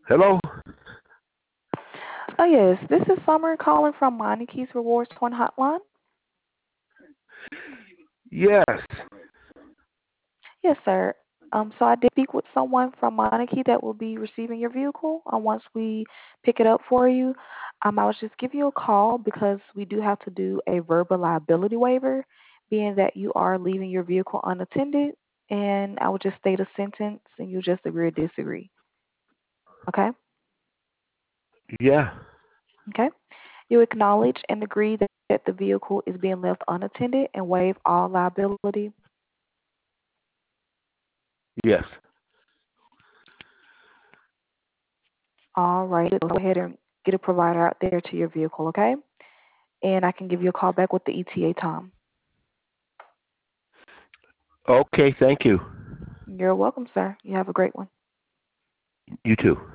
Hello? Oh, yes. This is Summer calling from Monarchy's Rewards Point Hotline. Yes. Yes, sir. So I did speak with someone from Monarchy that will be receiving your vehicle once we pick it up for you. I was just giving you a call because we do have to do a verbal liability waiver, being that you are leaving your vehicle unattended, and I would just state a sentence and you just agree or disagree. Okay? Yeah. Okay? You acknowledge and agree that the vehicle is being left unattended and waive all liability. Yes. All right. Go ahead and get a provider out there to your vehicle, okay? And I can give you a call back with the ETA time. Okay, thank you. You're welcome, sir. You have a great one. You too.